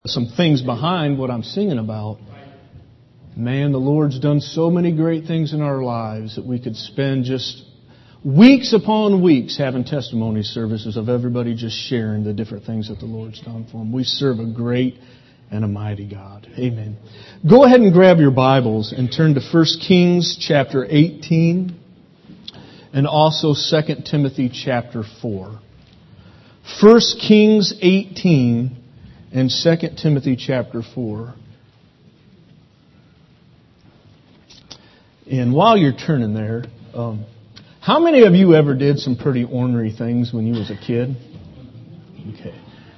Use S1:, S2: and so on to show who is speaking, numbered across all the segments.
S1: some things behind what I'm singing about. Man, the Lord's done so many great things in our lives that we could spend just weeks upon weeks having testimony services of everybody just sharing the different things that the Lord's done for them. We serve a great and a mighty God. Amen. Go ahead and grab your Bibles and turn to 1 Kings chapter 18 and also 2 Timothy chapter 4. 1 Kings 18 and 2 Timothy chapter 4. And while you're turning there, how many of you ever did some pretty ornery things when you was a kid? Okay.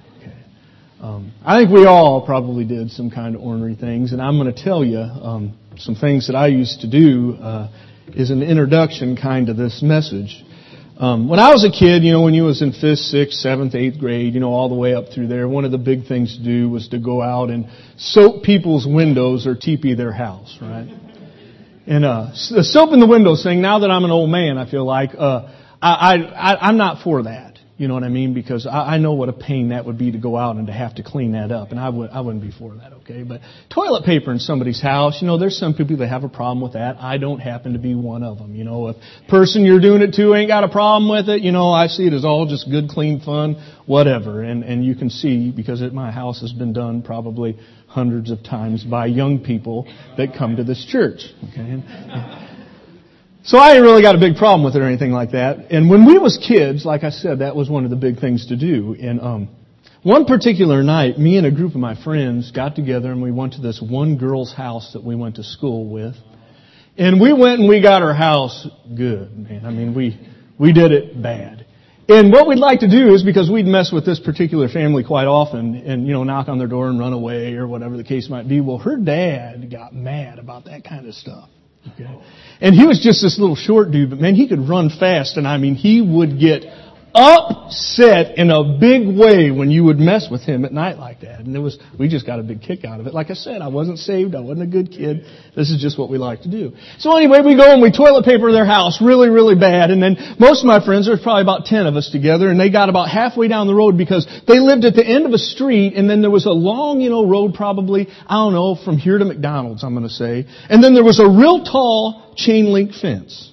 S1: I think we all probably did some kind of ornery things, and I'm going to tell you some things that I used to do is an introduction kind of this message. When I was a kid, when you was in 5th, 6th, 7th, 8th grade, all the way up through there, one of the big things to do was to go out and soap people's windows or teepee their house, right? And the soap in the windows thing, now that I'm an old man, I feel like I'm not for that. You know what I mean? Because I know what a pain that would be to go out and to have to clean that up, and I wouldn't be for that, okay? But toilet paper in somebody's house, there's some people that have a problem with that. I don't happen to be one of them. If person you're doing it to ain't got a problem with it, I see it as all just good, clean fun, whatever. And you can see, because at my house has been done probably hundreds of times by young people that come to this church, okay? So I ain't really got a big problem with it or anything like that. And when we was kids, like I said, that was one of the big things to do. And one particular night, me and a group of my friends got together and we went to this one girl's house that we went to school with. And we went and we got her house good, man. I mean, we did it bad. And what we'd like to do is, because we'd mess with this particular family quite often and, knock on their door and run away or whatever the case might be. Well, her dad got mad about that kind of stuff. Okay. And he was just this little short dude, but man, he could run fast, and I mean, he would get upset in a big way when you would mess with him at night like that. And we just got a big kick out of it. Like I said, I wasn't saved, I wasn't a good kid. This is just what we like to do. So anyway, we go and we toilet paper their house really, really bad. And then most of my friends, there's probably about 10 of us together, and they got about halfway down the road because they lived at the end of a street, and then there was a long, road probably, I don't know, from here to McDonald's, I'm going to say. And then there was a real tall chain link fence.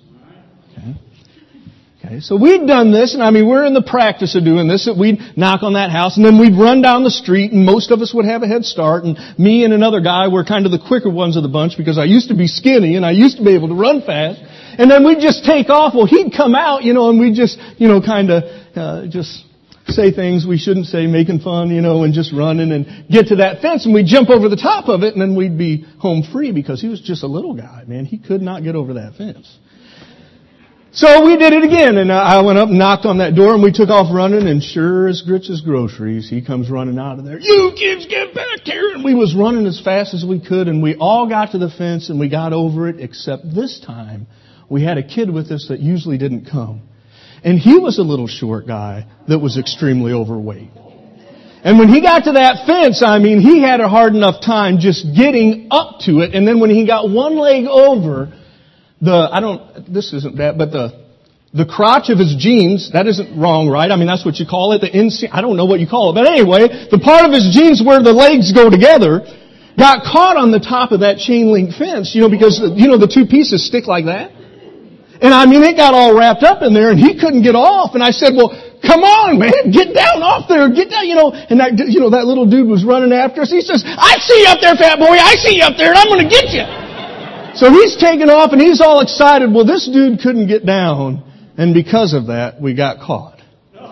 S1: Okay, so we'd done this, and I mean, we're in the practice of doing this, that we'd knock on that house, and then we'd run down the street, and most of us would have a head start, and me and another guy were kind of the quicker ones of the bunch, because I used to be skinny, and I used to be able to run fast, and then we'd just take off. Well, he'd come out, and we'd just, kind of, just say things we shouldn't say, making fun, and just running, and get to that fence, and we'd jump over the top of it, and then we'd be home free, because he was just a little guy, man. He could not get over that fence. So we did it again, and I went up and knocked on that door, and we took off running, and sure as Gritz's Groceries, he comes running out of there. You kids, get back here! And we was running as fast as we could, and we all got to the fence, and we got over it, except this time, we had a kid with us that usually didn't come. And he was a little short guy that was extremely overweight. And when he got to that fence, I mean, he had a hard enough time just getting up to it, and then when he got one leg over, this isn't bad, but the crotch of his jeans, that isn't wrong, right? I mean, that's what you call it, the inseam, I don't know what you call it. But anyway, the part of his jeans where the legs go together got caught on the top of that chain link fence, because, the two pieces stick like that. And I mean, it got all wrapped up in there, and he couldn't get off. And I said, well, come on, man, get down off there, get down, and that, that little dude was running after us. He says, I see you up there, fat boy, I see you up there, and I'm going to get you. So he's taking off, and he's all excited. Well, this dude couldn't get down, and because of that, we got caught.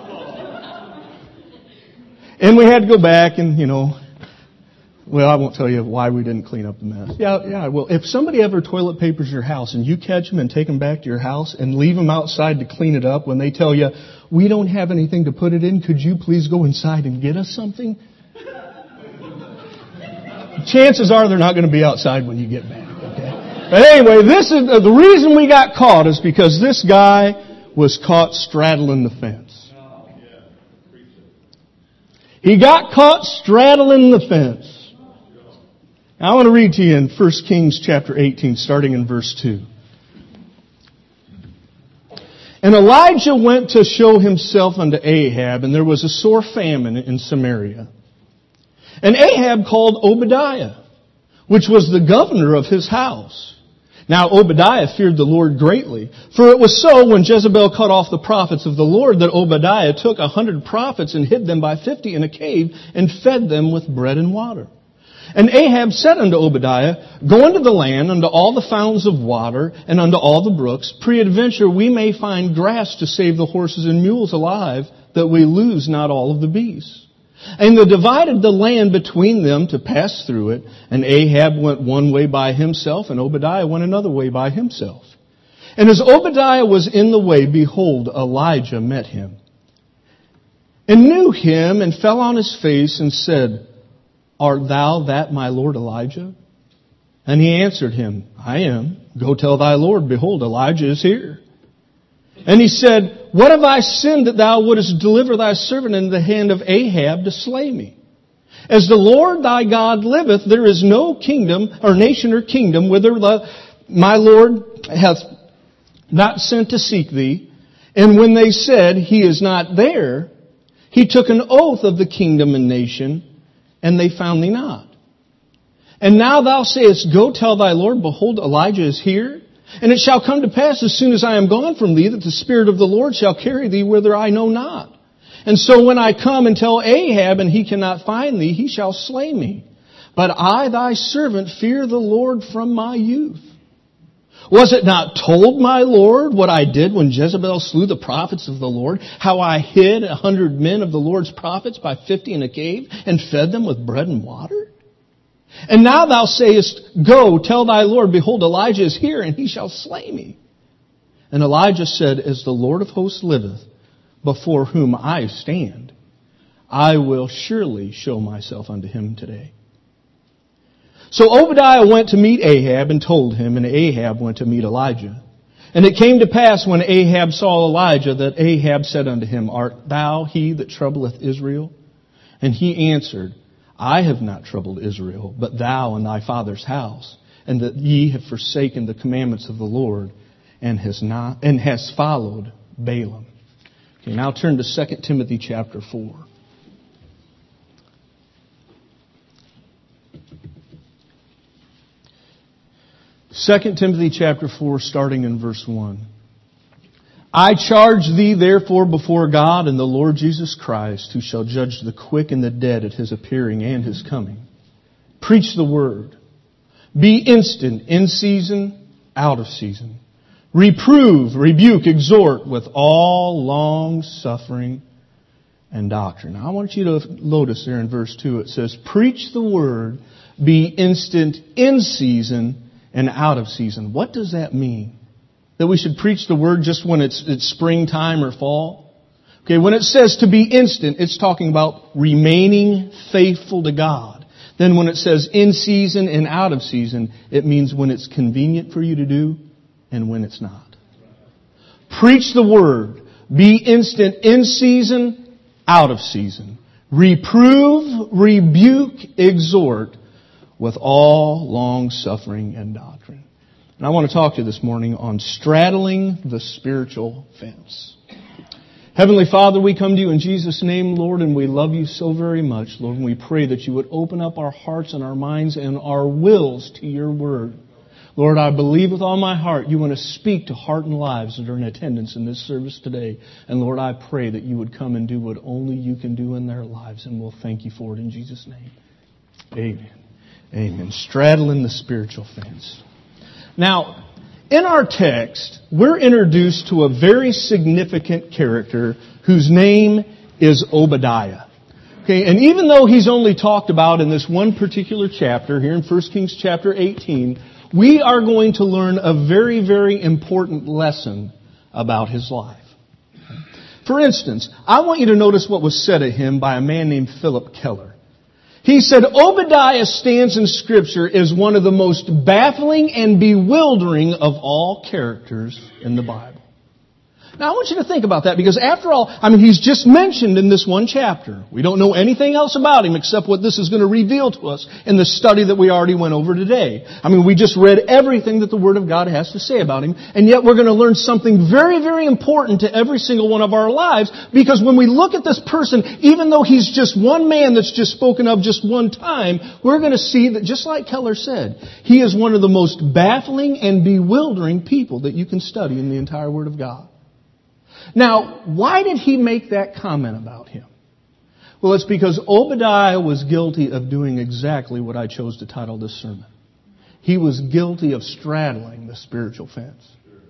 S1: And we had to go back and, well, I won't tell you why we didn't clean up the mess. Yeah, I will. If somebody ever toilet papers your house, and you catch them and take them back to your house and leave them outside to clean it up when they tell you, we don't have anything to put it in, could you please go inside and get us something? Chances are they're not going to be outside when you get back. But anyway, this is the reason we got caught is because this guy was caught straddling the fence. He got caught straddling the fence. Now, I want to read to you in 1 Kings chapter 18, starting in verse 2. And Elijah went to show himself unto Ahab, and there was a sore famine in Samaria. And Ahab called Obadiah, which was the governor of his house. Now Obadiah feared the Lord greatly, for it was so when Jezebel cut off the prophets of the Lord that Obadiah took 100 prophets and hid them by 50 in a cave and fed them with bread and water. And Ahab said unto Obadiah, Go into the land, unto all the fountains of water, and unto all the brooks. Peradventure we may find grass to save the horses and mules alive, that we lose not all of the beasts. And they divided the land between them to pass through it. And Ahab went one way by himself, and Obadiah went another way by himself. And as Obadiah was in the way, behold, Elijah met him, and knew him, and fell on his face, and said, Art thou that my lord Elijah? And he answered him, I am. Go tell thy Lord, behold, Elijah is here. And he said, What have I sinned that thou wouldest deliver thy servant into the hand of Ahab to slay me? As the Lord thy God liveth, there is no kingdom or nation or kingdom whither my Lord hath not sent to seek thee. And when they said, He is not there, he took an oath of the kingdom and nation, and they found thee not. And now thou sayest, Go tell thy Lord, behold, Elijah is here. And it shall come to pass as soon as I am gone from thee that the Spirit of the Lord shall carry thee whither I know not. And so when I come and tell Ahab and he cannot find thee, he shall slay me. But I, thy servant, fear the Lord from my youth. Was it not told, my Lord, what I did when Jezebel slew the prophets of the Lord, how I hid 100 men of the Lord's prophets by 50 in a cave and fed them with bread and water? And now thou sayest, Go, tell thy Lord, behold, Elijah is here, and he shall slay me. And Elijah said, As the Lord of hosts liveth, before whom I stand, I will surely show myself unto him today. So Obadiah went to meet Ahab and told him, and Ahab went to meet Elijah. And it came to pass when Ahab saw Elijah that Ahab said unto him, Art thou he that troubleth Israel? And he answered, I have not troubled Israel, but thou and thy father's house, and that ye have forsaken the commandments of the Lord, and has followed Balaam. Okay, now turn to 2 Timothy chapter 4. 2 Timothy chapter 4, starting in verse 1. I charge thee therefore before God and the Lord Jesus Christ, who shall judge the quick and the dead at his appearing and his coming. Preach the word. Be instant, in season, out of season. Reprove, rebuke, exhort with all long suffering and doctrine. Now I want you to notice there in verse 2, it says, Preach the word, be instant, in season, and out of season. What does that mean? That we should preach the word just when it's springtime or fall? Okay, when it says to be instant, it's talking about remaining faithful to God. Then when it says in season and out of season, it means when it's convenient for you to do and when it's not. Preach the word. Be instant in season, out of season. Reprove, rebuke, exhort with all long suffering and doctrine. And I want to talk to you this morning on straddling the spiritual fence. Heavenly Father, we come to you in Jesus' name, Lord, and we love you so very much, Lord, and we pray that you would open up our hearts and our minds and our wills to your word. Lord, I believe with all my heart you want to speak to heart and lives that are in attendance in this service today. And Lord, I pray that you would come and do what only you can do in their lives, and we'll thank you for it in Jesus' name. Amen. Amen. Straddling the spiritual fence. Now, in our text, we're introduced to a very significant character whose name is Obadiah. Okay, and even though he's only talked about in this one particular chapter, here in 1 Kings chapter 18, we are going to learn a very, very important lesson about his life. For instance, I want you to notice what was said of him by a man named Philip Keller. He said, Obadiah stands in Scripture as one of the most baffling and bewildering of all characters in the Bible. Now I want you to think about that because after all, he's just mentioned in this one chapter. We don't know anything else about him except what this is going to reveal to us in the study that we already went over today. We just read everything that the Word of God has to say about him, and yet we're going to learn something very, very important to every single one of our lives, because when we look at this person, even though he's just one man that's just spoken of just one time, we're going to see that, just like Keller said, he is one of the most baffling and bewildering people that you can study in the entire Word of God. Now, why did he make that comment about him? Well, it's because Obadiah was guilty of doing exactly what I chose to title this sermon. He was guilty of straddling the spiritual fence.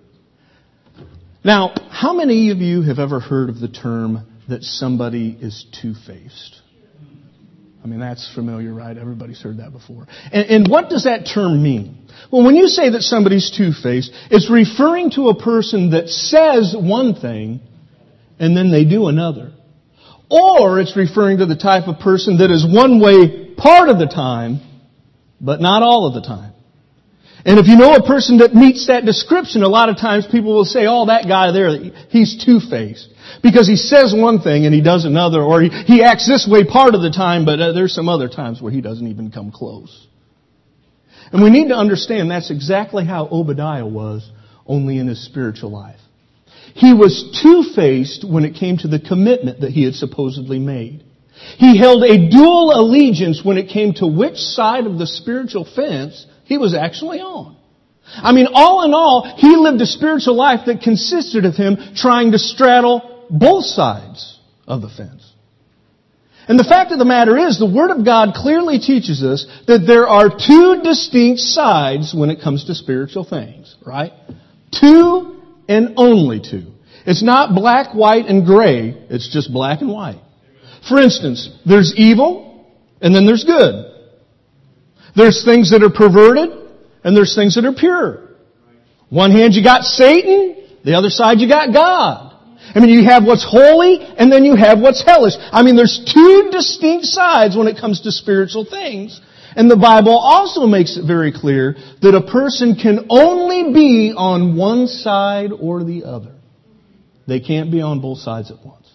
S1: Now, how many of you have ever heard of the term that somebody is two-faced? That's familiar, right? Everybody's heard that before. And what does that term mean? Well, when you say that somebody's two-faced, it's referring to a person that says one thing and then they do another. Or it's referring to the type of person that is one way part of the time, but not all of the time. And if you know a person that meets that description, a lot of times people will say, oh, that guy there, he's two-faced. Because he says one thing and he does another, or he acts this way part of the time, but there's some other times where he doesn't even come close. And we need to understand that's exactly how Obadiah was, only in his spiritual life. He was two-faced when it came to the commitment that he had supposedly made. He held a dual allegiance when it came to which side of the spiritual fence he was actually on. All in all, he lived a spiritual life that consisted of him trying to straddle both sides of the fence. And the fact of the matter is, the Word of God clearly teaches us that there are two distinct sides when it comes to spiritual things, right? Two and only two. It's not black, white, and gray. It's just black and white. For instance, there's evil and then there's good. There's things that are perverted and there's things that are pure. One hand you got Satan, the other side you got God. You have what's holy and then you have what's hellish. There's two distinct sides when it comes to spiritual things. And the Bible also makes it very clear that a person can only be on one side or the other. They can't be on both sides at once.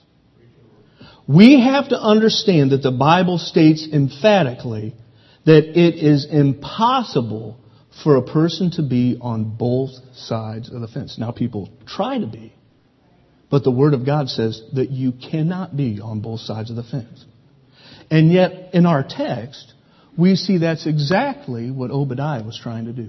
S1: We have to understand that the Bible states emphatically that it is impossible for a person to be on both sides of the fence. Now, people try to be. But the Word of God says that you cannot be on both sides of the fence. And yet, in our text, we see that's exactly what Obadiah was trying to do.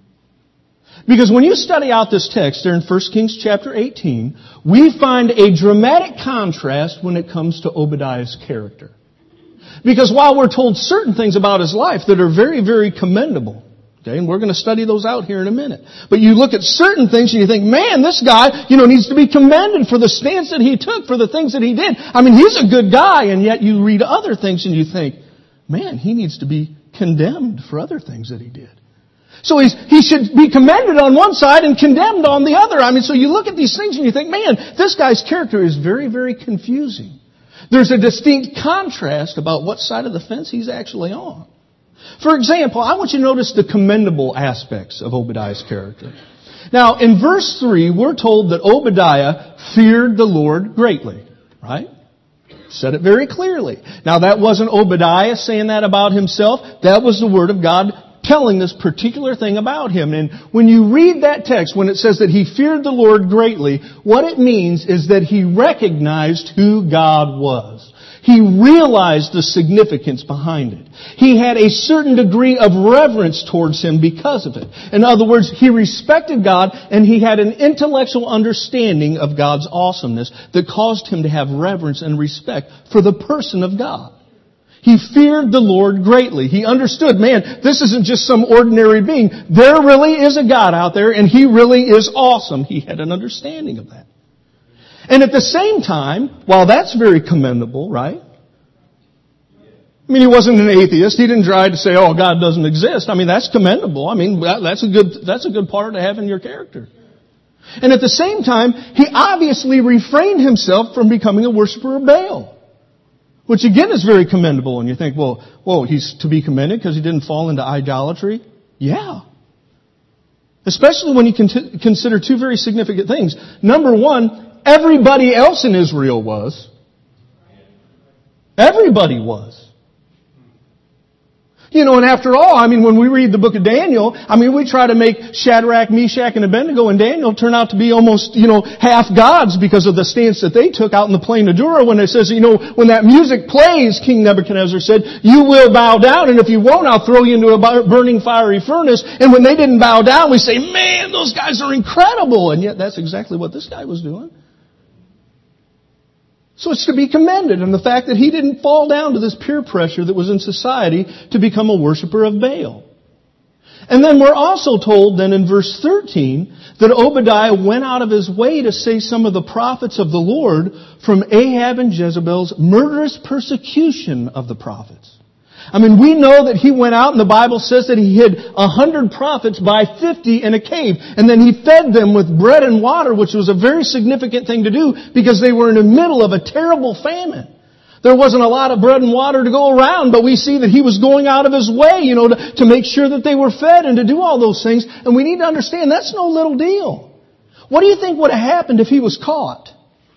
S1: Because when you study out this text there in 1 Kings chapter 18, we find a dramatic contrast when it comes to Obadiah's character. Because while we're told certain things about his life that are very, very commendable, okay, and we're going to study those out here in a minute. But you look at certain things and you think, man, this guy, needs to be commended for the stance that he took, for the things that he did. He's a good guy, and yet you read other things and you think, man, he needs to be condemned for other things that he did. So he should be commended on one side and condemned on the other. So you look at these things and you think, man, this guy's character is very, very confusing. There's a distinct contrast about what side of the fence he's actually on. For example, I want you to notice the commendable aspects of Obadiah's character. Now, in verse 3, we're told that Obadiah feared the Lord greatly, right? Said it very clearly. Now, that wasn't Obadiah saying that about himself. That was the Word of God telling this particular thing about him. And when you read that text, when it says that he feared the Lord greatly, what it means is that he recognized who God was. He realized the significance behind it. He had a certain degree of reverence towards Him because of it. In other words, he respected God and he had an intellectual understanding of God's awesomeness that caused him to have reverence and respect for the person of God. He feared the Lord greatly. He understood, man, this isn't just some ordinary being. There really is a God out there and He really is awesome. He had an understanding of that. And at the same time, while that's very commendable, right? He wasn't an atheist. He didn't try to say, oh, God doesn't exist. That's commendable. That's a good part to have in your character. And at the same time, he obviously refrained himself from becoming a worshiper of Baal. Which again is very commendable. And you think, well, he's to be commended because he didn't fall into idolatry? Yeah. Especially when you consider two very significant things. Number one, Everybody else in Israel was. Everybody was. You know, and after all, I mean, when we read the book of Daniel, I mean, we try to make Shadrach, Meshach, and Abednego and Daniel turn out to be almost, half gods because of the stance that they took out in the plain of Dura when it says, when that music plays, King Nebuchadnezzar said, you will bow down, and if you won't, I'll throw you into a burning fiery furnace. And when they didn't bow down, we say, man, those guys are incredible. And yet that's exactly what this guy was doing. So it's to be commended in the fact that he didn't fall down to this peer pressure that was in society to become a worshiper of Baal. And then we're also told then in verse 13 that Obadiah went out of his way to say some of the prophets of the Lord from Ahab and Jezebel's murderous persecution of the prophets. I mean, we know that he went out and the Bible says that he hid 100 prophets by 50 in a cave. And then he fed them with bread and water, which was a very significant thing to do because they were in the middle of a terrible famine. There wasn't a lot of bread and water to go around, but we see that he was going out of his way, to make sure that they were fed and to do all those things. And we need to understand that's no little deal. What do you think would have happened if he was caught?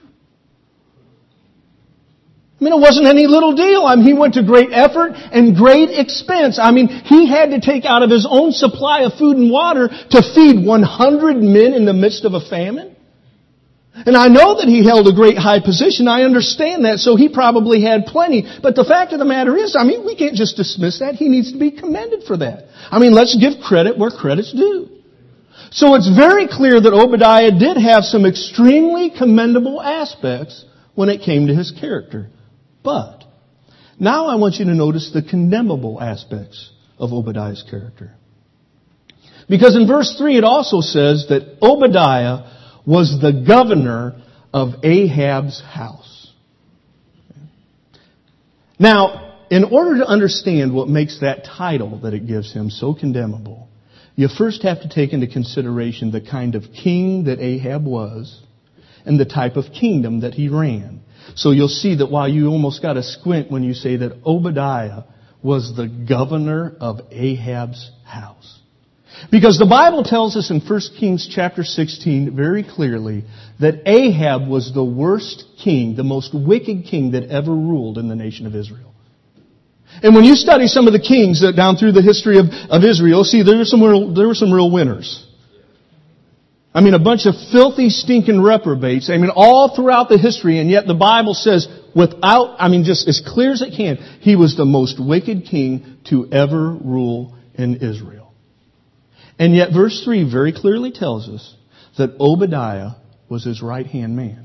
S1: I mean, it wasn't any little deal. I mean, he went to great effort and great expense. I mean, he had to take out of his own supply of food and water to feed 100 men in the midst of a famine. And I know that he held a great high position. I understand that. So he probably had plenty. But the fact of the matter is, I mean, we can't just dismiss that. He needs to be commended for that. I mean, let's give credit where credit's due. So it's very clear that Obadiah did have some extremely commendable aspects when it came to his character. But now I want you to notice the condemnable aspects of Obadiah's character. Because in verse 3 it also says that Obadiah was the governor of Ahab's house. Now, in order to understand what makes that title that it gives him so condemnable, you first have to take into consideration the kind of king that Ahab was and the type of kingdom that he ran. So you'll see that while you almost got to squint when you say that Obadiah was the governor of Ahab's house. Because the Bible tells us in 1 Kings chapter 16 very clearly that Ahab was the worst king, the most wicked king that ever ruled in the nation of Israel. And when you study some of the kings that down through the history of Israel, see there were some real winners. I mean, a bunch of filthy, stinking reprobates. I mean, all throughout the history, and yet the Bible says, just as clear as it can, he was the most wicked king to ever rule in Israel. And yet verse 3 very clearly tells us that Obadiah was his right-hand man.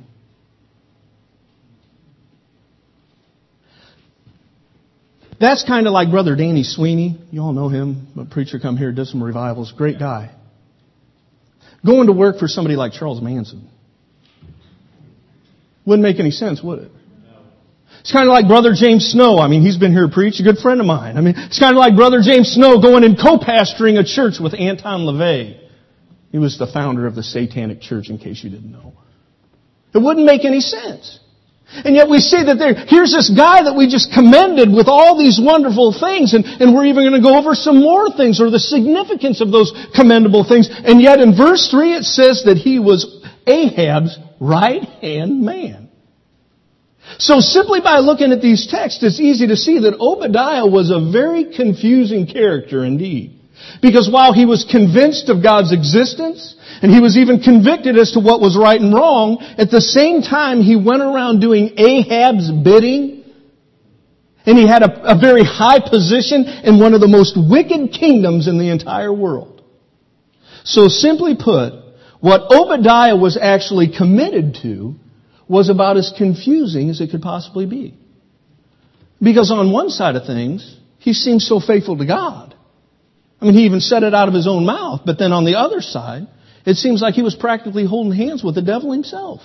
S1: That's kind of like Brother Danny Sweeney. You all know him, a preacher come here, does some revivals, great guy. Going to work for somebody like Charles Manson. Wouldn't make any sense, would it? It's kind of like Brother James Snow. I mean, he's been here to preach, a good friend of mine. I mean, it's kind of like Brother James Snow going and co-pastoring a church with Anton LaVey. He was the founder of the Satanic Church, in case you didn't know. It wouldn't make any sense. And yet we see that here's this guy that we just commended with all these wonderful things, and we're even going to go over some more things, or the significance of those commendable things. And yet in verse 3 it says that he was Ahab's right-hand man. So simply by looking at these texts, it's easy to see that Obadiah was a very confusing character indeed. Because while he was convinced of God's existence, and he was even convicted as to what was right and wrong, at the same time he went around doing Ahab's bidding, and he had a very high position in one of the most wicked kingdoms in the entire world. So simply put, what Obadiah was actually committed to was about as confusing as it could possibly be. Because on one side of things, he seemed so faithful to God. I mean, he even said it out of his own mouth. But then on the other side, it seems like he was practically holding hands with the devil himself.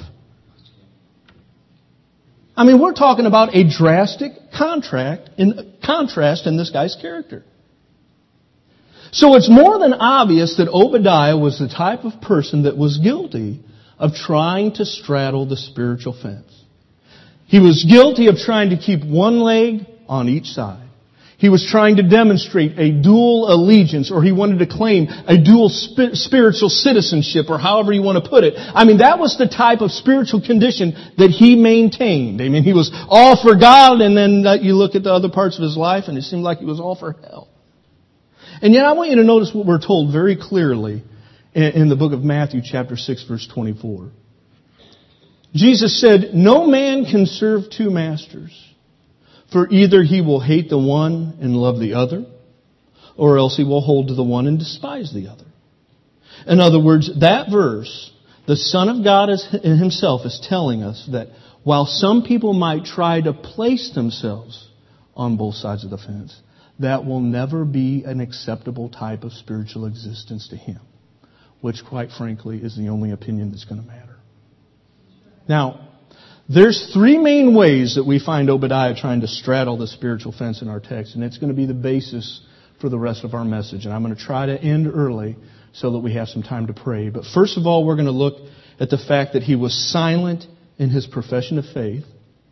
S1: I mean, we're talking about a drastic contrast in this guy's character. So it's more than obvious that Obadiah was the type of person that was guilty of trying to straddle the spiritual fence. He was guilty of trying to keep one leg on each side. He was trying to demonstrate a dual allegiance, or he wanted to claim a dual spiritual citizenship, or however you want to put it. I mean, that was the type of spiritual condition that he maintained. I mean, he was all for God, and then you look at the other parts of his life, and it seemed like he was all for hell. And yet I want you to notice what we're told very clearly in the book of Matthew, chapter 6, verse 24. Jesus said, "No man can serve two masters. For either he will hate the one and love the other, or else he will hold to the one and despise the other." In other words, that verse, the Son of God himself is telling us that while some people might try to place themselves on both sides of the fence, that will never be an acceptable type of spiritual existence to him, which quite frankly is the only opinion that's going to matter. Now, there's three main ways that we find Obadiah trying to straddle the spiritual fence in our text, and it's going to be the basis for the rest of our message. And I'm going to try to end early so that we have some time to pray. But first of all, we're going to look at the fact that he was silent in his profession of faith.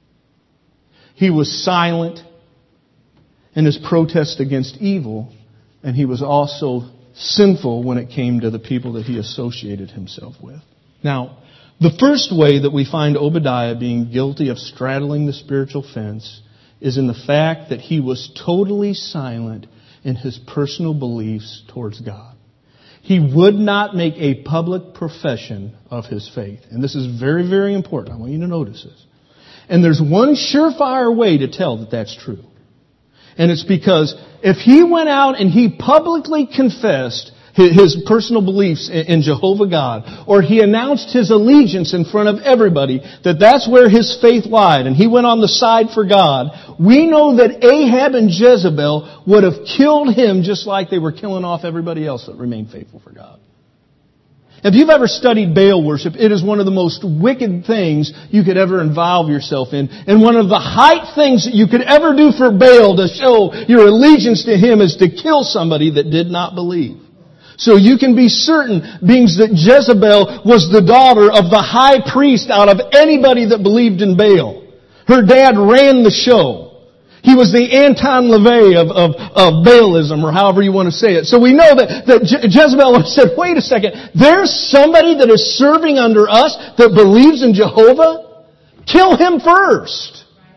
S1: He was silent in his protest against evil, and he was also sinful when it came to the people that he associated himself with. Now, the first way that we find Obadiah being guilty of straddling the spiritual fence is in the fact that he was totally silent in his personal beliefs towards God. He would not make a public profession of his faith. And this is very, very important. I want you to notice this. And there's one surefire way to tell that that's true. And it's because if he went out and he publicly confessed his personal beliefs in Jehovah God, or he announced his allegiance in front of everybody, that that's where his faith lied, and he went on the side for God, we know that Ahab and Jezebel would have killed him just like they were killing off everybody else that remained faithful for God. If you've ever studied Baal worship, it is one of the most wicked things you could ever involve yourself in. And one of the height things that you could ever do for Baal to show your allegiance to him is to kill somebody that did not believe. So you can be certain, being that Jezebel was the daughter of the high priest out of anybody that believed in Baal. Her dad ran the show. He was the Anton LaVey of Baalism, or however you want to say it. So we know that Jezebel said, wait a second, there's somebody that is serving under us that believes in Jehovah? Kill him first.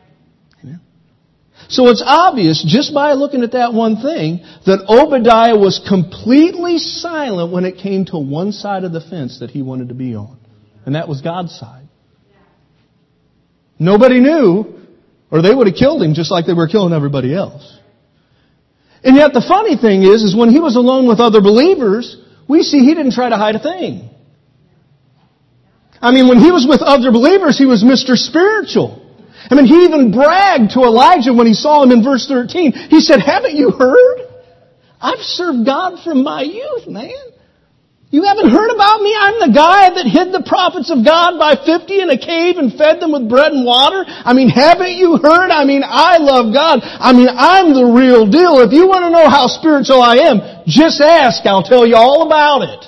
S1: So it's obvious, just by looking at that one thing, that Obadiah was completely silent when it came to one side of the fence that he wanted to be on. And that was God's side. Nobody knew, or they would have killed him just like they were killing everybody else. And yet the funny thing is when he was alone with other believers, we see he didn't try to hide a thing. I mean, when he was with other believers, he was Mr. Spiritual. I mean, he even bragged to Elijah when he saw him in verse 13. He said, haven't you heard? I've served God from my youth, man. You haven't heard about me? I'm the guy that hid the prophets of God by 50 in a cave and fed them with bread and water. I mean, haven't you heard? I mean, I love God. I mean, I'm the real deal. If you want to know how spiritual I am, just ask. I'll tell you all about it.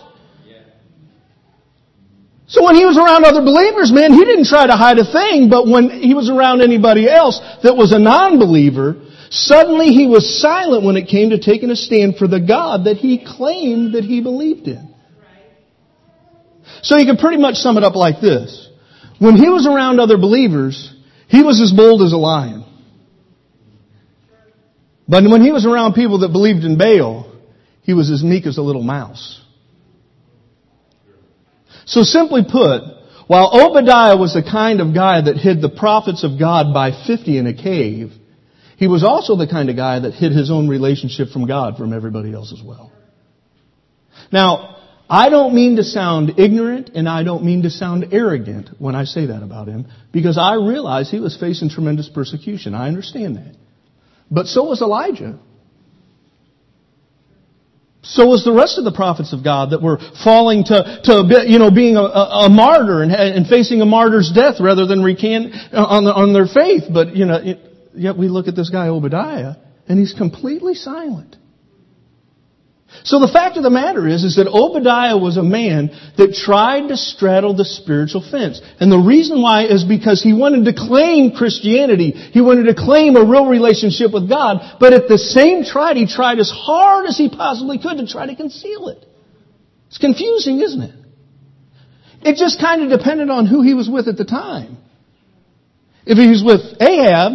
S1: So when he was around other believers, man, he didn't try to hide a thing. But when he was around anybody else that was a non-believer, suddenly he was silent when it came to taking a stand for the God that he claimed that he believed in. So you can pretty much sum it up like this. When he was around other believers, he was as bold as a lion. But when he was around people that believed in Baal, he was as meek as a little mouse. So simply put, while Obadiah was the kind of guy that hid the prophets of God by 50 in a cave, he was also the kind of guy that hid his own relationship from God from everybody else as well. Now, I don't mean to sound ignorant and I don't mean to sound arrogant when I say that about him, because I realize he was facing tremendous persecution. I understand that. But so was Elijah. So was the rest of the prophets of God that were falling to being a martyr and facing a martyr's death rather than recant on their faith. But, yet we look at this guy Obadiah and he's completely silent. So the fact of the matter is that Obadiah was a man that tried to straddle the spiritual fence. And the reason why is because he wanted to claim Christianity. He wanted to claim a real relationship with God. But at the same time, he tried as hard as he possibly could to try to conceal it. It's confusing, isn't it? It just kind of depended on who he was with at the time. If he was with Ahab,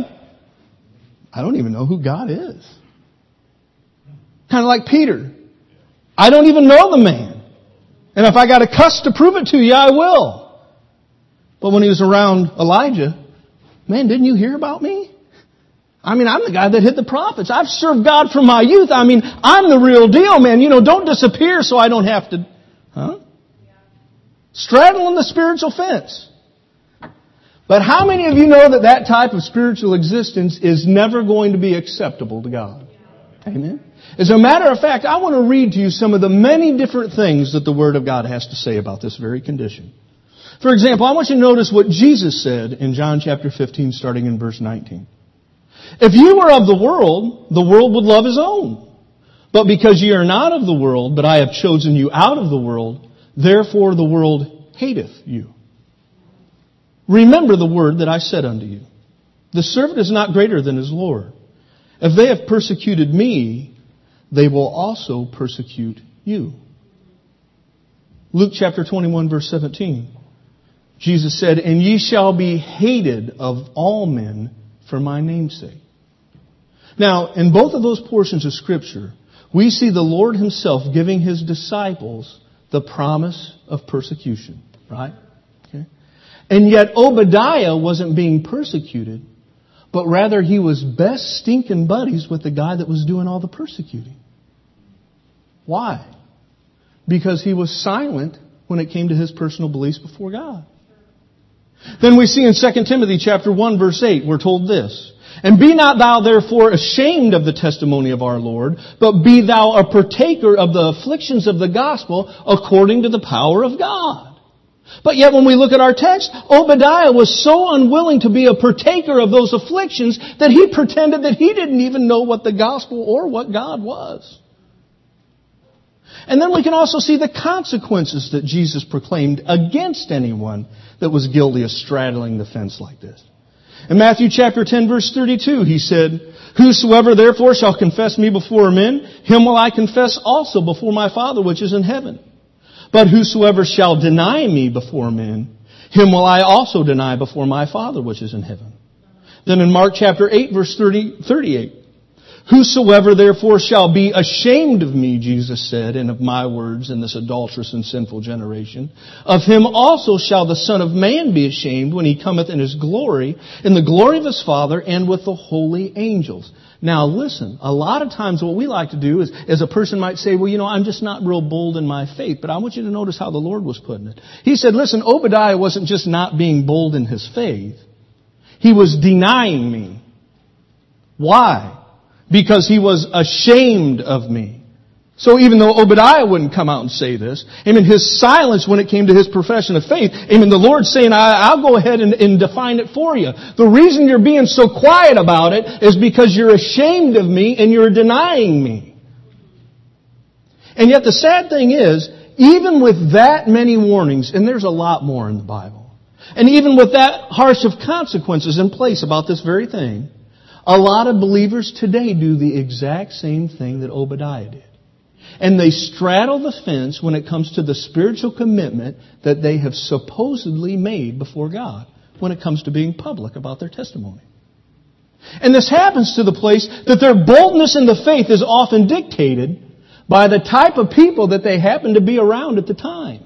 S1: I don't even know who God is. Kind of like Peter. I don't even know the man. And if I got a cuss to prove it to you, I will. But when he was around Elijah, man, didn't you hear about me? I mean, I'm the guy that hit the prophets. I've served God from my youth. I mean, I'm the real deal, man. You know, don't disappear so I don't have to... Straddling the spiritual fence. But how many of you know that that type of spiritual existence is never going to be acceptable to God? Amen. As a matter of fact, I want to read to you some of the many different things that the Word of God has to say about this very condition. For example, I want you to notice what Jesus said in John chapter 15, starting in verse 19. If you were of the world would love his own. But because ye are not of the world, but I have chosen you out of the world, therefore the world hateth you. Remember the word that I said unto you. The servant is not greater than his Lord. If they have persecuted me, they will also persecute you. Luke chapter 21 verse 17. Jesus said, and ye shall be hated of all men for my name's sake. Now, in both of those portions of Scripture, we see the Lord Himself giving His disciples the promise of persecution. Right? Okay. And yet Obadiah wasn't being persecuted, but rather he was best stinking buddies with the guy that was doing all the persecuting. Why? Because he was silent when it came to his personal beliefs before God. Then we see in 2 Timothy chapter 1 verse 8, we're told this. And be not thou therefore ashamed of the testimony of our Lord, but be thou a partaker of the afflictions of the gospel according to the power of God. But yet when we look at our text, Obadiah was so unwilling to be a partaker of those afflictions that he pretended that he didn't even know what the gospel or what God was. And then we can also see the consequences that Jesus proclaimed against anyone that was guilty of straddling the fence like this. In Matthew chapter 10 verse 32, He said, whosoever therefore shall confess me before men, him will I confess also before my Father which is in heaven. But whosoever shall deny me before men, him will I also deny before my Father which is in heaven. Then in Mark chapter 8 verse 38, whosoever therefore shall be ashamed of me, Jesus said, and of my words in this adulterous and sinful generation, of him also shall the Son of Man be ashamed when He cometh in His glory, in the glory of His Father, and with the holy angels. Now listen, a lot of times what we like to do is a person might say, well, you know, I'm just not real bold in my faith. But I want you to notice how the Lord was putting it. He said, listen, Obadiah wasn't just not being bold in his faith. He was denying me. Why? Because he was ashamed of me. So even though Obadiah wouldn't come out and say this, his silence when it came to his profession of faith, the Lord's saying, I'll go ahead and define it for you. The reason you're being so quiet about it is because you're ashamed of me and you're denying me. And yet the sad thing is, even with that many warnings, and there's a lot more in the Bible, and even with that harsh of consequences in place about this very thing, a lot of believers today do the exact same thing that Obadiah did. And they straddle the fence when it comes to the spiritual commitment that they have supposedly made before God when it comes to being public about their testimony. And this happens to the place that their boldness in the faith is often dictated by the type of people that they happen to be around at the time.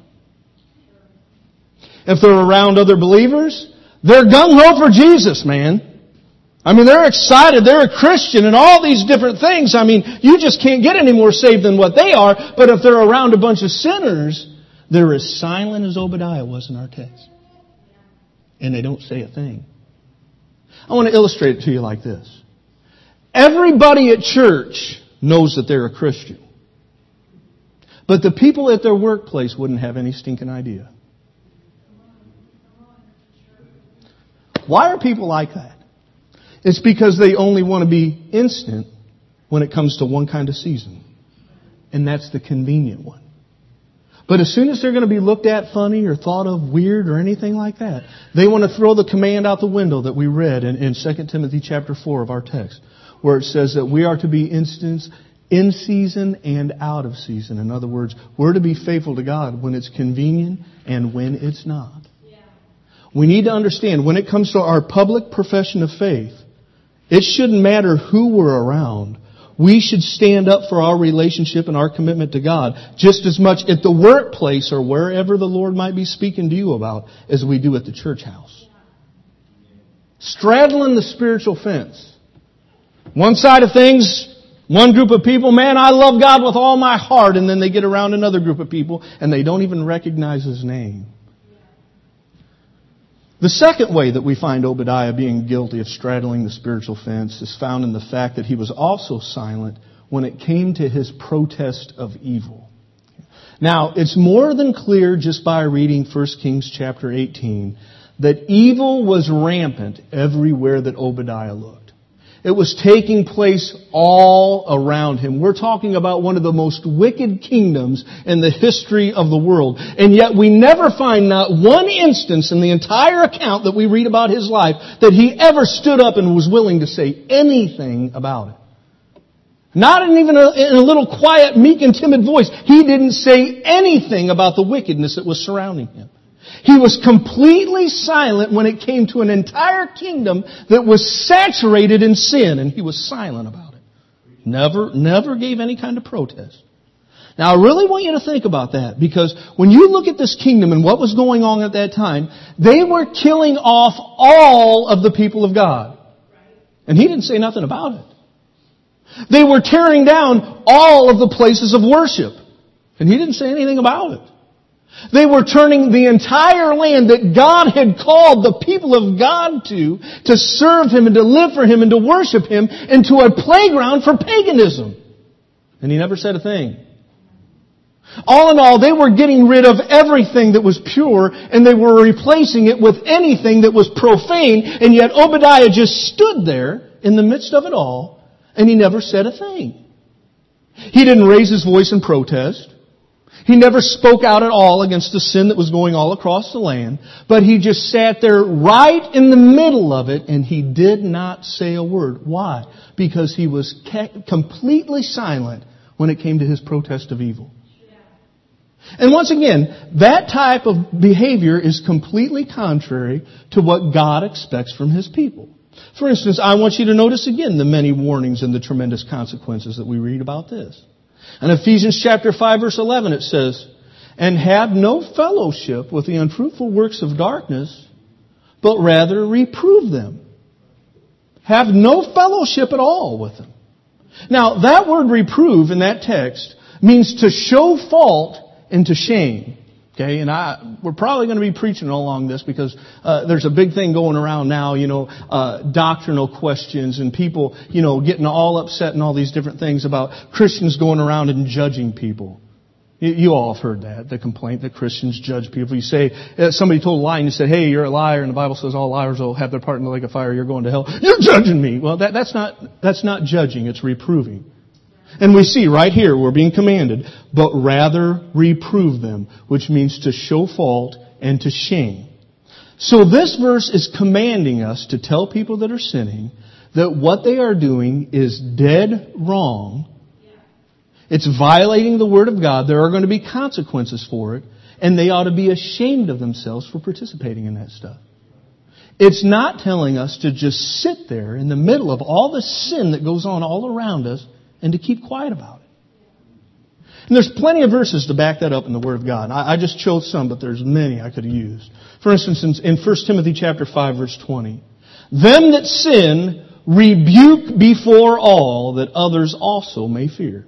S1: If they're around other believers, they're gung-ho for Jesus, man. They're excited, they're a Christian and all these different things. You just can't get any more saved than what they are. But if they're around a bunch of sinners, they're as silent as Obadiah was in our text. And they don't say a thing. I want to illustrate it to you like this. Everybody at church knows that they're a Christian. But the people at their workplace wouldn't have any stinking idea. Why are people like that? It's because they only want to be instant when it comes to one kind of season. and that's the convenient one. But as soon as they're going to be looked at funny or thought of weird or anything like that, they want to throw the command out the window that we read in 2 Timothy chapter 4 of our text, where it says that we are to be instants in season and out of season. In other words, we're to be faithful to God when it's convenient and when it's not. We need to understand when it comes to our public profession of faith, it shouldn't matter who we're around. We should stand up for our relationship and our commitment to God just as much at the workplace or wherever the Lord might be speaking to you about as we do at the church house. Straddling the spiritual fence. One side of things, one group of people, man, I love God with all my heart, and then they get around another group of people and they don't even recognize His name. The second way that we find Obadiah being guilty of straddling the spiritual fence is found in the fact that he was also silent when it came to his protest of evil. Now, it's more than clear just by reading 1 Kings chapter 18 that evil was rampant everywhere that Obadiah looked. It was taking place all around him. We're talking about one of the most wicked kingdoms in the history of the world. And yet we never find not one instance in the entire account that we read about his life that he ever stood up and was willing to say anything about it. Not even in a little quiet, meek and timid voice. He didn't say anything about the wickedness that was surrounding him. He was completely silent when it came to an entire kingdom that was saturated in sin, and he was silent about it. Never gave any kind of protest. Now, I really want you to think about that, because when you look at this kingdom and what was going on at that time, they were killing off all of the people of God. And he didn't say nothing about it. They were tearing down all of the places of worship. And he didn't say anything about it. They were turning the entire land that God had called the people of God to serve Him and to live for Him and to worship Him, into a playground for paganism. And he never said a thing. All in all, they were getting rid of everything that was pure, and they were replacing it with anything that was profane, and yet Obadiah just stood there in the midst of it all, and he never said a thing. He didn't raise his voice in protest. He never spoke out at all against the sin that was going all across the land, but he just sat there right in the middle of it, and he did not say a word. Why? Because he was completely silent when it came to his protest of evil. And once again, that type of behavior is completely contrary to what God expects from His people. For instance, I want you to notice again the many warnings and the tremendous consequences that we read about this. In Ephesians chapter 5 verse 11 it says, "And have no fellowship with the unfruitful works of darkness, but rather reprove them." Have no fellowship at all with them. Now, that word reprove in that text means to show fault and to shame. Okay, and we're probably going to be preaching along this because there's a big thing going around now, doctrinal questions and people, getting all upset and all these different things about Christians going around and judging people. You all have heard that, the complaint that Christians judge people. You say, somebody told a lie and you said, "Hey, you're a liar," and the Bible says all liars will have their part in the lake of fire, you're going to hell. You're judging me. Well, that's not judging, it's reproving. And we see right here, we're being commanded, but rather reprove them, which means to show fault and to shame. So this verse is commanding us to tell people that are sinning that what they are doing is dead wrong. It's violating the Word of God. There are going to be consequences for it, and they ought to be ashamed of themselves for participating in that stuff. It's not telling us to just sit there in the middle of all the sin that goes on all around us and to keep quiet about it. And there's plenty of verses to back that up in the Word of God. I just chose some, but there's many I could have used. For instance, in 1 Timothy chapter 5, verse 20, "Them that sin rebuke before all, that others also may fear."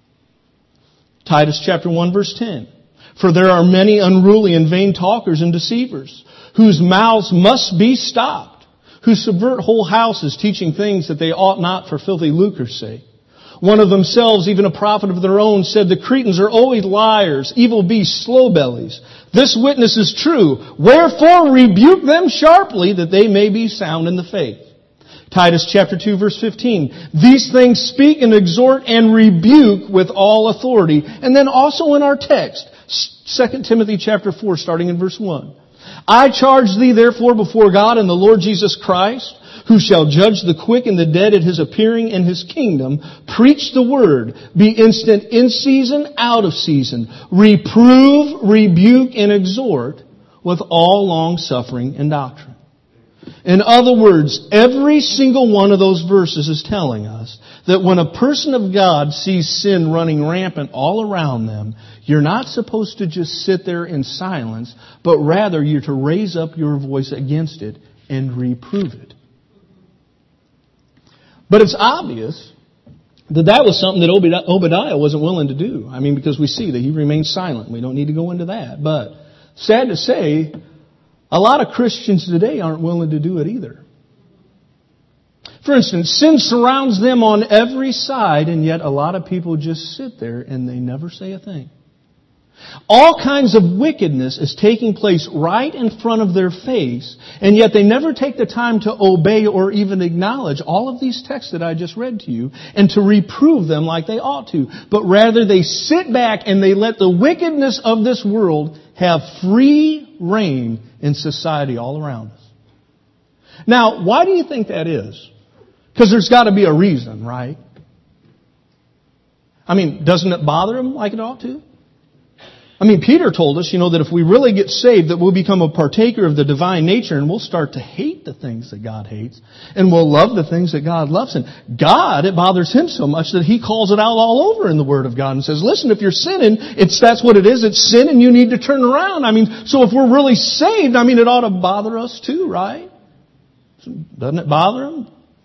S1: Titus chapter 1, verse 10, "For there are many unruly and vain talkers and deceivers, whose mouths must be stopped, who subvert whole houses, teaching things that they ought not for filthy lucre's sake. One of themselves, even a prophet of their own, said, the Cretans are always liars, evil beasts, slow bellies. This witness is true. Wherefore rebuke them sharply, that they may be sound in the faith. Titus chapter 2 verse 15. These things speak and exhort and rebuke with all authority. And then also in our text, 2 Timothy chapter 4 starting in verse 1. I charge thee therefore before God and the Lord Jesus Christ, who shall judge the quick and the dead at His appearing in His kingdom, preach the word, be instant in season, out of season, reprove, rebuke, and exhort with all long suffering and doctrine. In other words, every single one of those verses is telling us that when a person of God sees sin running rampant all around them, you're not supposed to just sit there in silence, but rather you're to raise up your voice against it and reprove it. But it's obvious that was something that Obadiah wasn't willing to do. I mean, because we see that he remained silent. We don't need to go into that. But sad to say, a lot of Christians today aren't willing to do it either. For instance, sin surrounds them on every side, and yet a lot of people just sit there and they never say a thing. All kinds of wickedness is taking place right in front of their face, and yet they never take the time to obey or even acknowledge all of these texts that I just read to you and to reprove them like they ought to. But rather they sit back and they let the wickedness of this world have free reign in society all around us. Now, why do you think that is? Because there's got to be a reason, right? I mean, doesn't it bother them like it ought to? I mean, Peter told us, that if we really get saved, that we'll become a partaker of the divine nature and we'll start to hate the things that God hates and we'll love the things that God loves. And God, it bothers Him so much that He calls it out all over in the Word of God and says, listen, if you're sinning, that's what it is. It's sin and you need to turn around. I mean, so if we're really saved, it ought to bother us too, right? Doesn't it bother them?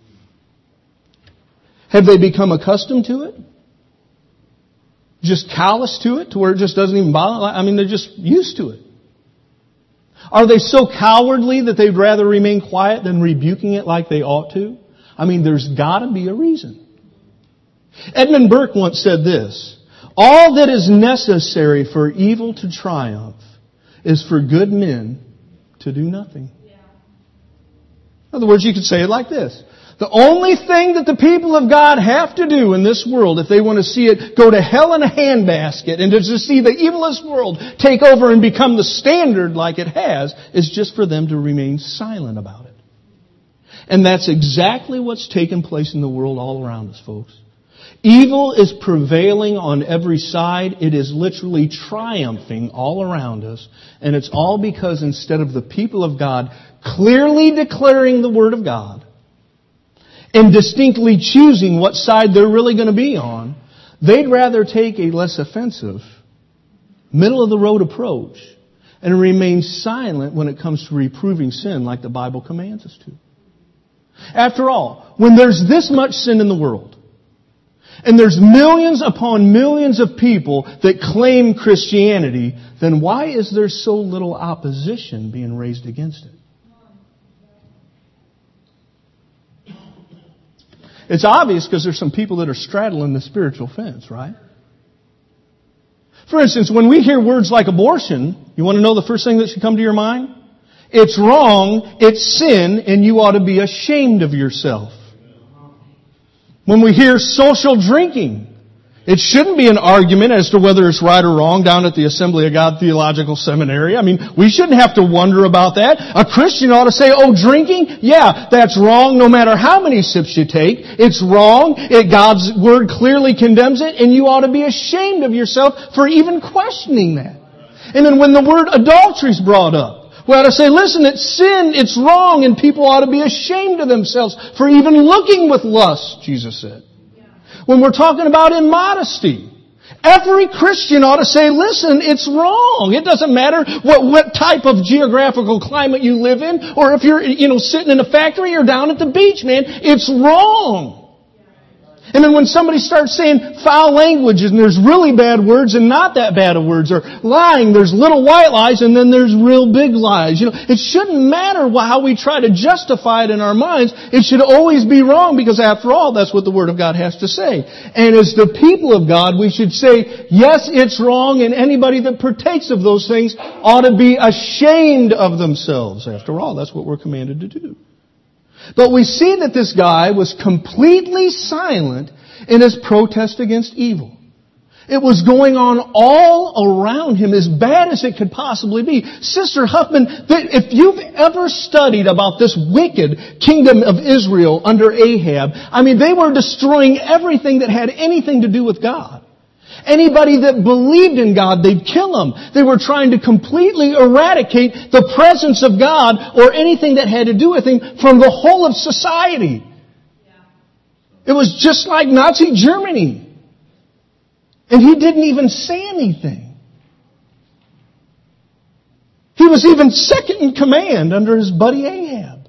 S1: Have they become accustomed to it? Just callous to it to where it just doesn't even bother? They're just used to it. Are they so cowardly that they'd rather remain quiet than rebuking it like they ought to? There's got to be a reason. Edmund Burke once said this, all that is necessary for evil to triumph is for good men to do nothing. In other words, you could say it like this. The only thing that the people of God have to do in this world, if they want to see it go to hell in a handbasket and to see the evilest world take over and become the standard like it has, is just for them to remain silent about it. And that's exactly what's taken place in the world all around us, folks. Evil is prevailing on every side. It is literally triumphing all around us. And it's all because instead of the people of God clearly declaring the Word of God, and distinctly choosing what side they're really going to be on, they'd rather take a less offensive, middle-of-the-road approach and remain silent when it comes to reproving sin like the Bible commands us to. After all, when there's this much sin in the world, and there's millions upon millions of people that claim Christianity, then why is there so little opposition being raised against it? It's obvious because there's some people that are straddling the spiritual fence, right? For instance, when we hear words like abortion, you want to know the first thing that should come to your mind? It's wrong, it's sin, and you ought to be ashamed of yourself. When we hear social drinking, it shouldn't be an argument as to whether it's right or wrong down at the Assembly of God Theological Seminary. We shouldn't have to wonder about that. A Christian ought to say, drinking? Yeah, that's wrong no matter how many sips you take. It's wrong. God's Word clearly condemns it, and you ought to be ashamed of yourself for even questioning that. And then when the word adultery is brought up, we ought to say, listen, it's sin, it's wrong, and people ought to be ashamed of themselves for even looking with lust, Jesus said. When we're talking about immodesty, every Christian ought to say, listen, it's wrong. It doesn't matter what type of geographical climate you live in, or if you're, sitting in a factory or down at the beach, man, it's wrong. And then when somebody starts saying foul language and there's really bad words and not that bad of words, or lying, there's little white lies and then there's real big lies. It shouldn't matter how we try to justify it in our minds. It should always be wrong because after all, that's what the Word of God has to say. And as the people of God, we should say, yes, it's wrong, and anybody that partakes of those things ought to be ashamed of themselves. After all, that's what we're commanded to do. But we see that this guy was completely silent in his protest against evil. It was going on all around him, as bad as it could possibly be. Sister Huffman, if you've ever studied about this wicked kingdom of Israel under Ahab, they were destroying everything that had anything to do with God. Anybody that believed in God, they'd kill them. They were trying to completely eradicate the presence of God or anything that had to do with Him from the whole of society. It was just like Nazi Germany. And he didn't even say anything. He was even second in command under his buddy Ahab.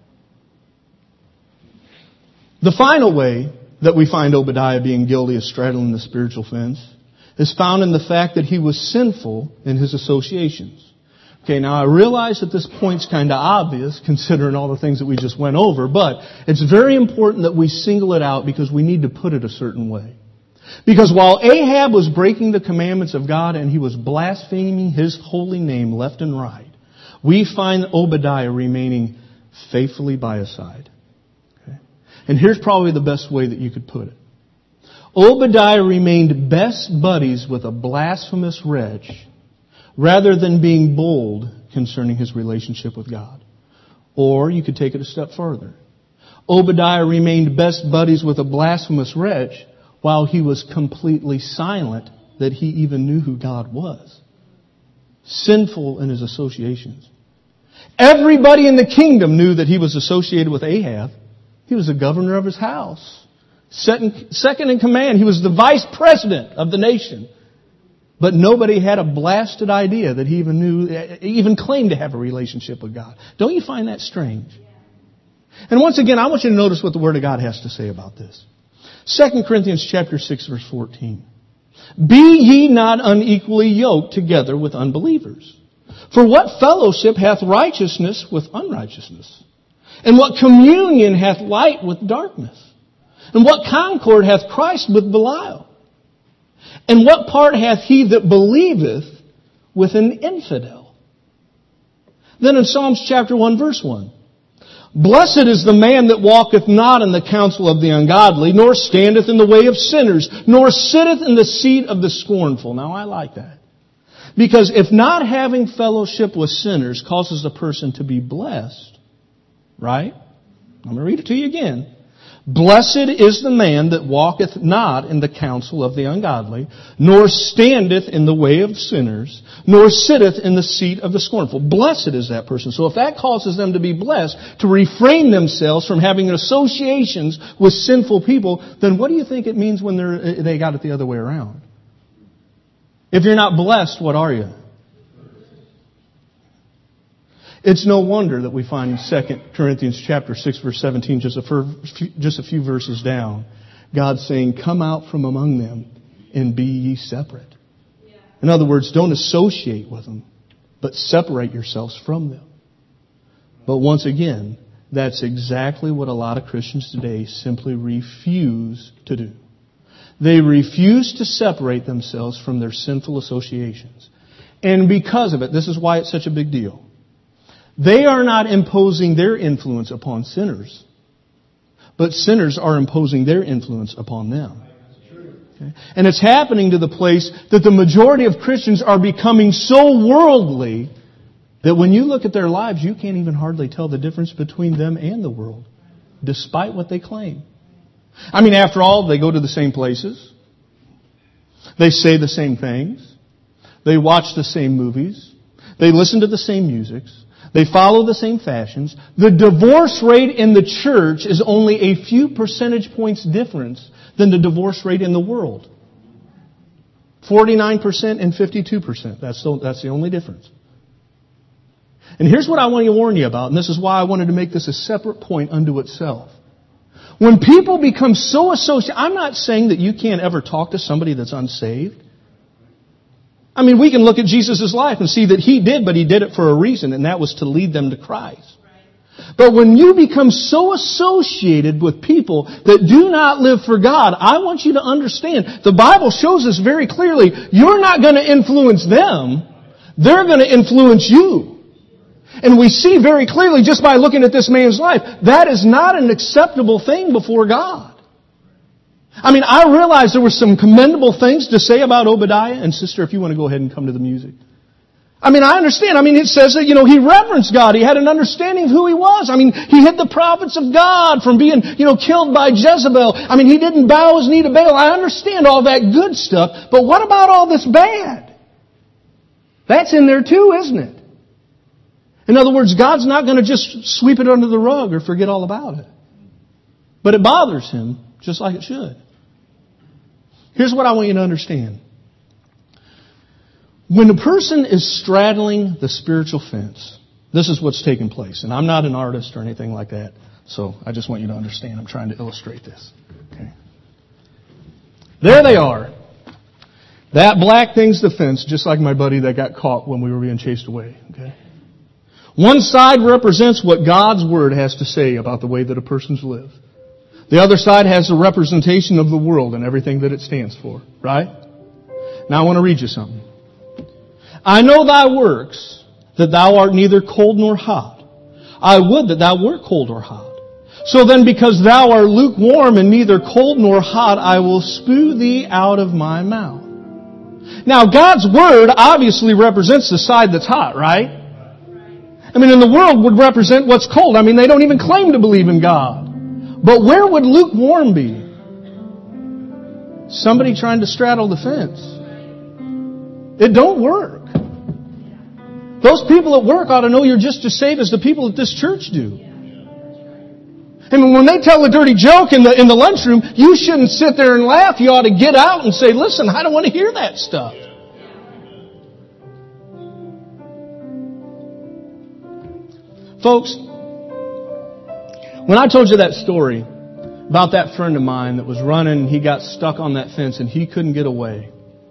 S1: The final way that we find Obadiah being guilty of straddling the spiritual fence is found in the fact that he was sinful in his associations. Okay, now I realize that this point's kind of obvious considering all the things that we just went over, but it's very important that we single it out because we need to put it a certain way. Because while Ahab was breaking the commandments of God and he was blaspheming His holy name left and right, we find Obadiah remaining faithfully by his side. Okay? And here's probably the best way that you could put it. Obadiah remained best buddies with a blasphemous wretch rather than being bold concerning his relationship with God. Or you could take it a step further. Obadiah remained best buddies with a blasphemous wretch while he was completely silent that he even knew who God was. Sinful in his associations. Everybody in the kingdom knew that he was associated with Ahab. He was the governor of his house. Second in command. He was the vice president of the nation. But nobody had a blasted idea that he even claimed to have a relationship with God. Don't you find that strange? And once again, I want you to notice what the Word of God has to say about this. 2 Corinthians chapter 6, verse 14. Be ye not unequally yoked together with unbelievers. For what fellowship hath righteousness with unrighteousness? And what communion hath light with darkness? And what concord hath Christ with Belial? And what part hath he that believeth with an infidel? Then in Psalms chapter 1, verse 1. Blessed is the man that walketh not in the counsel of the ungodly, nor standeth in the way of sinners, nor sitteth in the seat of the scornful. Now I like that. Because if not having fellowship with sinners causes a person to be blessed, right? I'm going to read it to you again. Blessed is the man that walketh not in the counsel of the ungodly, nor standeth in the way of sinners, nor sitteth in the seat of the scornful. Blessed is that person. So if that causes them to be blessed, to refrain themselves from having associations with sinful people, then what do you think it means when they got it the other way around? If you're not blessed, what are you? It's no wonder that we find in 2 Corinthians chapter 6, verse 17, just a few verses down, God saying, come out from among them and be ye separate. In other words, don't associate with them, but separate yourselves from them. But once again, that's exactly what a lot of Christians today simply refuse to do. They refuse to separate themselves from their sinful associations. And because of it, this is why it's such a big deal. They are not imposing their influence upon sinners, but sinners are imposing their influence upon them. Okay? And it's happening to the place that the majority of Christians are becoming so worldly that when you look at their lives, you can't even hardly tell the difference between them and the world, despite what they claim. After all, they go to the same places. They say the same things. They watch the same movies. They listen to the same musics. They follow the same fashions. The divorce rate in the church is only a few percentage points difference than the divorce rate in the world. 49% and 52%. That's the only difference. And here's what I want to warn you about, and this is why I wanted to make this a separate point unto itself. When people become so associated, I'm not saying that you can't ever talk to somebody that's unsaved. We can look at Jesus' life and see that He did, but He did it for a reason, and that was to lead them to Christ. But when you become so associated with people that do not live for God, I want you to understand, the Bible shows us very clearly, you're not going to influence them. They're going to influence you. And we see very clearly just by looking at this man's life, that is not an acceptable thing before God. I mean, I realize there were some commendable things to say about Obadiah. And sister, if you want to go ahead and come to the music. I mean, I understand. I mean, it says that, he reverenced God. He had an understanding of who He was. I mean, he hid the prophets of God from being, killed by Jezebel. I mean, he didn't bow his knee to Baal. I understand all that good stuff. But what about all this bad? That's in there too, isn't it? In other words, God's not going to just sweep it under the rug or forget all about it. But it bothers Him just like it should. Here's what I want you to understand. When a person is straddling the spiritual fence, this is what's taking place. And I'm not an artist or anything like that, so I just want you to understand. I'm trying to illustrate this. Okay. There they are. That black thing's the fence, just like my buddy that got caught when we were being chased away. Okay. One side represents what God's Word has to say about the way that a person's live. The other side has a representation of the world and everything that it stands for. Right? Now I want to read you something. I know thy works, that thou art neither cold nor hot. I would that thou wert cold or hot. So then, because thou art lukewarm and neither cold nor hot, I will spew thee out of my mouth. Now, God's Word obviously represents the side that's hot, right? I mean, and the world would represent what's cold. I mean, they don't even claim to believe in God. But where would lukewarm be? Somebody trying to straddle the fence. It don't work. Those people at work ought to know you're just as safe as the people at this church do. I mean, when they tell a dirty joke in the lunchroom, you shouldn't sit there and laugh. You ought to get out and say, listen, I don't want to hear that stuff. Folks, when I told you that story about that friend of mine that was running, he got stuck on that fence and he couldn't get away.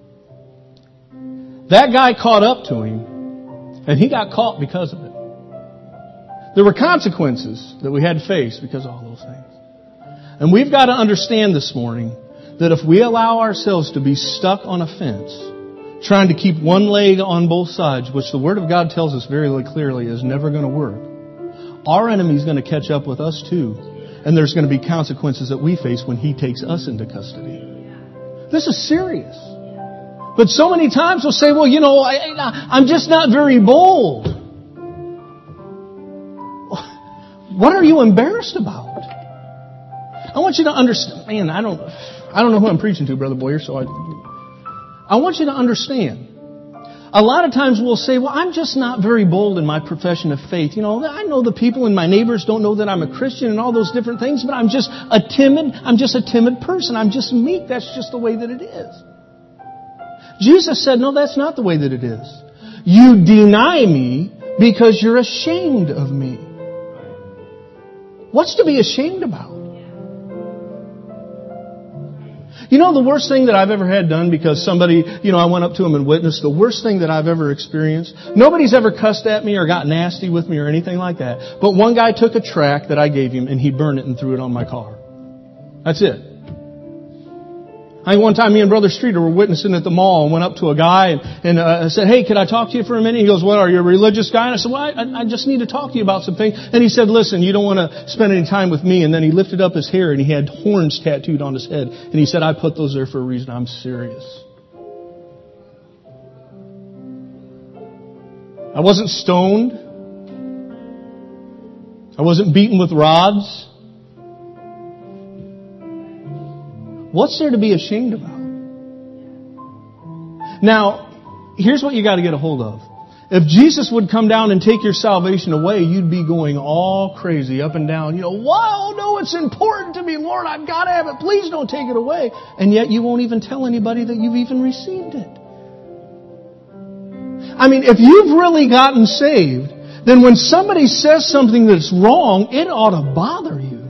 S1: That guy caught up to him. And he got caught because of it. There were consequences that we had to face because of all those things. And we've got to understand this morning that if we allow ourselves to be stuck on a fence, trying to keep one leg on both sides, which the Word of God tells us very clearly is never going to work, our enemy's going to catch up with us too. And there's going to be consequences that we face when he takes us into custody. This is serious. But so many times we'll say, well, I'm just not very bold. What are you embarrassed about? I want you to understand. Man, I don't know who I'm preaching to, Brother Boyer, so I want you to understand. A lot of times we'll say, well, I'm just not very bold in my profession of faith. I know the people and my neighbors don't know that I'm a Christian and all those different things, but I'm just a timid person. I'm just meek. That's just the way that it is. Jesus said, no, that's not the way that it is. You deny me because you're ashamed of me. What's to be ashamed about? The worst thing that I've ever had done because somebody, I went up to him and witnessed, the worst thing that I've ever experienced, nobody's ever cussed at me or got nasty with me or anything like that. But one guy took a tract that I gave him and he burned it and threw it on my car. That's it. One time me and Brother Streeter were witnessing at the mall and went up to a guy and I said, hey, could I talk to you for a minute? He goes, well, are you a religious guy? And I said, well, I just need to talk to you about some things. And he said, listen, you don't want to spend any time with me. And then he lifted up his hair and he had horns tattooed on his head. And he said, I put those there for a reason. I'm serious. I wasn't stoned. I wasn't beaten with rods. What's there to be ashamed about? Now, here's what you got to get a hold of. If Jesus would come down and take your salvation away, you'd be going all crazy up and down. Wow, no, it's important to me, Lord. I've got to have it. Please don't take it away. And yet you won't even tell anybody that you've even received it. I mean, if you've really gotten saved, then when somebody says something that's wrong, it ought to bother you.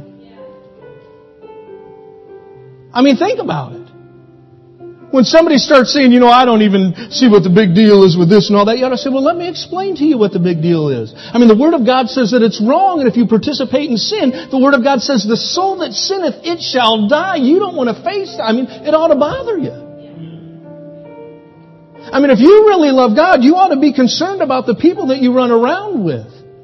S1: I mean, think about it. When somebody starts saying, I don't even see what the big deal is with this and all that, you ought to say, well, let me explain to you what the big deal is. I mean, the Word of God says that it's wrong, and if you participate in sin, the Word of God says, the soul that sinneth, it shall die. You don't want to face that. I mean, it ought to bother you. I mean, if you really love God, you ought to be concerned about the people that you run around with.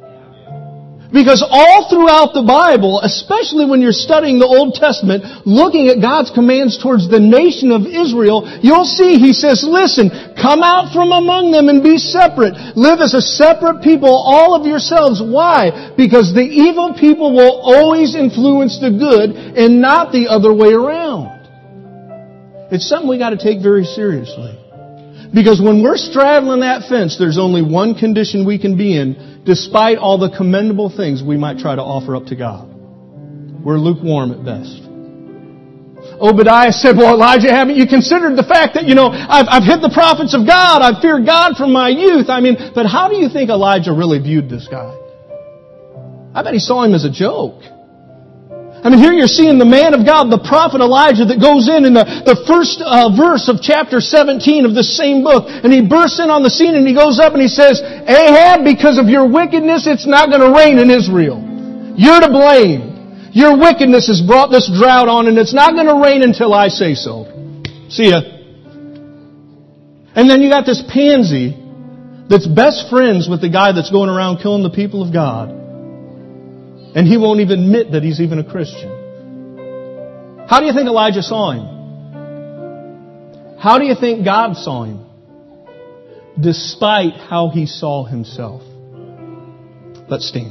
S1: Because all throughout the Bible, especially when you're studying the Old Testament, looking at God's commands towards the nation of Israel, you'll see He says, listen, come out from among them and be separate. Live as a separate people, all of yourselves. Why? Because the evil people will always influence the good and not the other way around. It's something we got to take very seriously. Because when we're straddling that fence, there's only one condition we can be in, despite all the commendable things we might try to offer up to God. We're lukewarm at best. Obadiah said, well, Elijah, haven't you considered the fact that, I've hid the prophets of God, I've feared God from my youth. But how do you think Elijah really viewed this guy? I bet he saw him as a joke. Here you're seeing the man of God, the prophet Elijah, that goes in the first verse of chapter 17 of this same book. And he bursts in on the scene and he goes up and he says, Ahab, because of your wickedness, it's not going to rain in Israel. You're to blame. Your wickedness has brought this drought on and it's not going to rain until I say so. See ya. And then you got this pansy that's best friends with the guy that's going around killing the people of God. And he won't even admit that he's even a Christian. How do you think Elijah saw him? How do you think God saw him? Despite how he saw himself. Let's stand.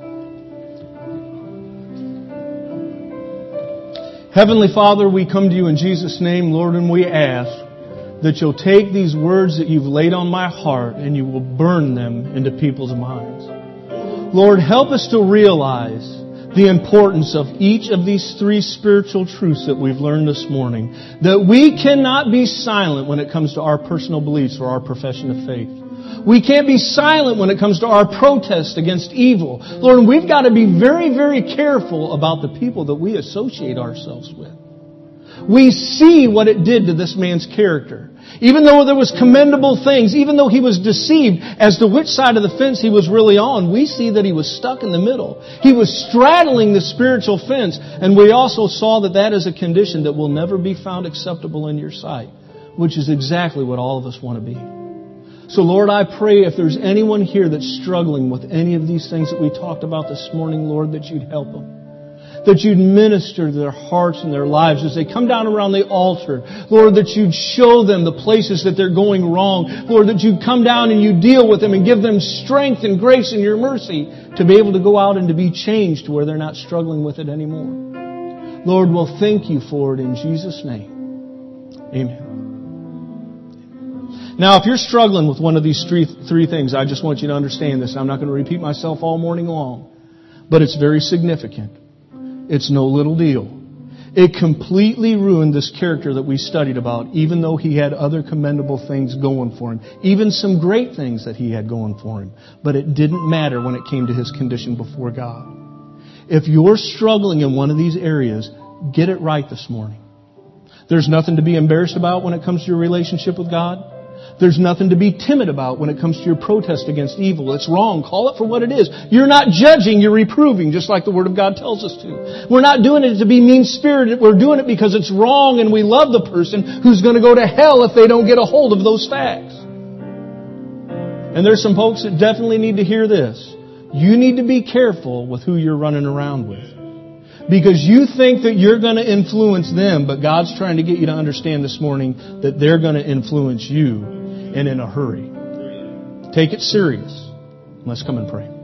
S1: Heavenly Father, we come to you in Jesus' name, Lord, and we ask that you'll take these words that you've laid on my heart and you will burn them into people's minds. Lord, help us to realize the importance of each of these three spiritual truths that we've learned this morning. That we cannot be silent when it comes to our personal beliefs or our profession of faith. We can't be silent when it comes to our protest against evil. Lord, we've got to be very, very careful about the people that we associate ourselves with. We see what it did to this man's character. Even though there was commendable things, even though he was deceived as to which side of the fence he was really on, we see that he was stuck in the middle. He was straddling the spiritual fence, and we also saw that that is a condition that will never be found acceptable in your sight, which is exactly what all of us want to be. So Lord, I pray if there's anyone here that's struggling with any of these things that we talked about this morning, Lord, that you'd help them. That you'd minister to their hearts and their lives as they come down around the altar. Lord, that you'd show them the places that they're going wrong. Lord, that you'd come down and you deal with them and give them strength and grace and your mercy to be able to go out and to be changed to where they're not struggling with it anymore. Lord, we'll thank you for it in Jesus' name. Amen. Now, if you're struggling with one of these three things, I just want you to understand this. I'm not going to repeat myself all morning long, but it's very significant. It's no little deal. It completely ruined this character that we studied about, even though he had other commendable things going for him. Even some great things that he had going for him. But it didn't matter when it came to his condition before God. If you're struggling in one of these areas, get it right this morning. There's nothing to be embarrassed about when it comes to your relationship with God. There's nothing to be timid about when it comes to your protest against evil. It's wrong. Call it for what it is. You're not judging, you're reproving, just like the Word of God tells us to. We're not doing it to be mean-spirited. We're doing it because it's wrong and we love the person who's going to go to hell if they don't get a hold of those facts. And there's some folks that definitely need to hear this. You need to be careful with who you're running around with. Because you think that you're going to influence them, but God's trying to get you to understand this morning that they're going to influence you, and in a hurry. Take it serious. Let's come and pray.